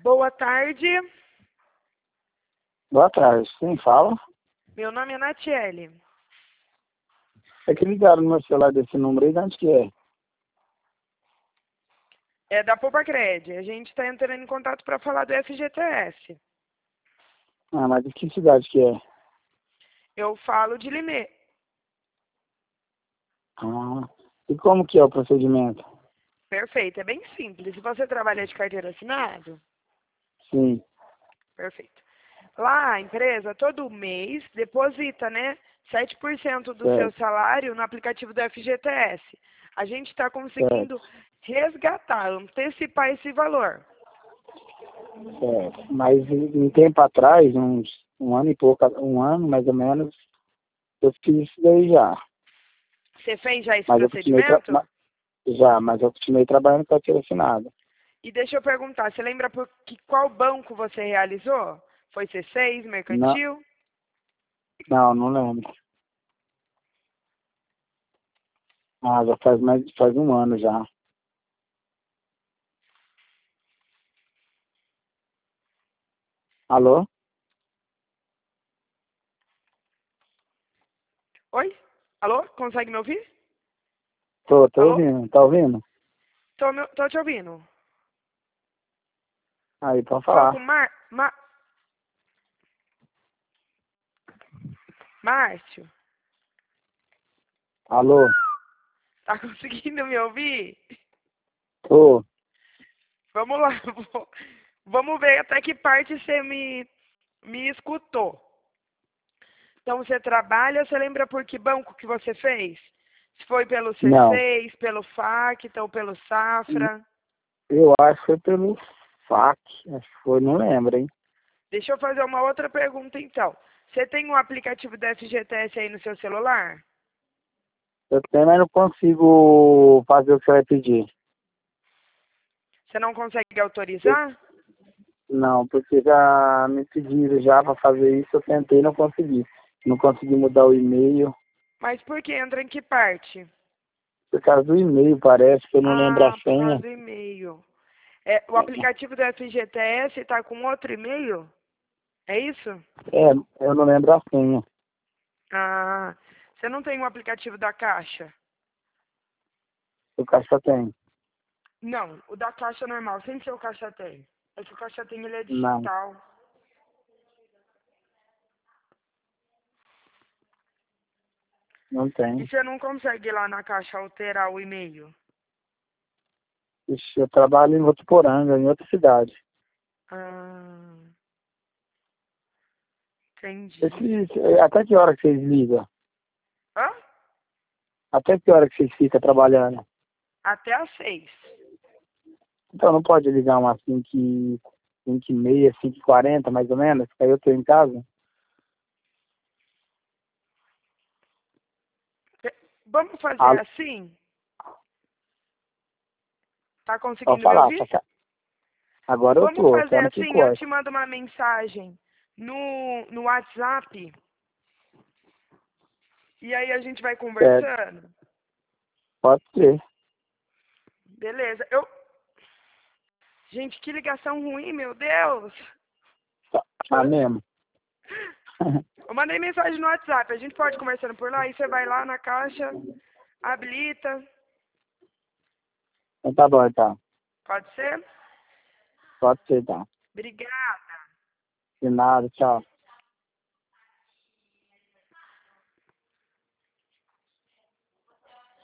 Boa tarde, Boa tarde, quem fala? meu nome é Natiele. É que ligaram no meu celular desse número aí, de onde que é? É da Poupa-Cred. A gente está entrando em contato para falar do FGTS. Ah, mas de que cidade que é? Eu falo de Limê. Ah, e como que é o procedimento? Perfeito, é bem simples. Se você trabalha de carteira assinada, Sim, perfeito. Lá a empresa, todo mês, deposita, né, 7% do seu certo, salário no aplicativo do FGTS. A gente está conseguindo certo, resgatar, antecipar esse valor. certo. Mas um tempo atrás, um ano e pouco, um ano mais ou menos, eu fiz isso daí já. Você fez já esse Mas eu procedimento? mas eu continuei trabalhando com carteira assinada. E deixa eu perguntar, você lembra qual banco você realizou? Foi C6, Não, Mercantil? não lembro. Ah, já faz um ano já. Alô? Oi? Alô? Consegue me ouvir? Tô Alô? ouvindo, tá ouvindo? Tô te ouvindo. Aí, pode Fala com falar. Márcio. Alô? Tá conseguindo me ouvir? Tô. Vamos lá. Vamos ver até que parte você me escutou. Então, você trabalha, você lembra por que banco que você fez? Se foi pelo Não. C6, pelo Facta ou pelo Safra? Eu acho que foi pelo FAC. Acho que foi, não lembro, hein? Deixa eu fazer uma outra pergunta, então. Você tem um aplicativo da FGTS aí no seu celular? Eu tenho, mas não consigo fazer o que você vai pedir. Você não consegue Eu- autorizar? não, porque já me pediram já para fazer isso, eu tentei e não consegui. Não consegui mudar o e-mail. Mas por que? Entra em que parte? Por causa do e-mail, parece que eu não lembro a Ah, por causa senha. do e-mail. É, o aplicativo da FGTS está com outro e-mail? É isso? É, eu não lembro a senha. Ah, você não tem o aplicativo da Caixa? O caixa tem. Não, o da Caixa normal, sem ser o Caixa Tem. É que o Caixa Tem, ele é Não, digital. não E tem. você não consegue ir lá na Caixa alterar o e-mail? Ixi, eu trabalho em Votuporanga, em outra cidade. Ah, entendi. Até que hora que vocês ligam? Hã? Até que hora que vocês ficam trabalhando? Até às 6. Então não pode ligar umas 5h30, 5h40, mais ou menos, que aí eu tô em casa. Vamos fazer Ah, assim? Tá pode conseguindo me falar, ouvir? agora eu Vamos tô, fazer só no que assim, eu te corta. mando uma mensagem no WhatsApp e aí a gente vai Certo, conversando. pode ser. Beleza. Gente, que ligação ruim, meu Deus. Tá mesmo. Eu mandei mensagem no WhatsApp, a gente pode ir conversando por lá, aí você vai lá na caixa, habilita, Então tá bom, então. pode ser? Pode ser, então. Obrigada. De nada, tchau.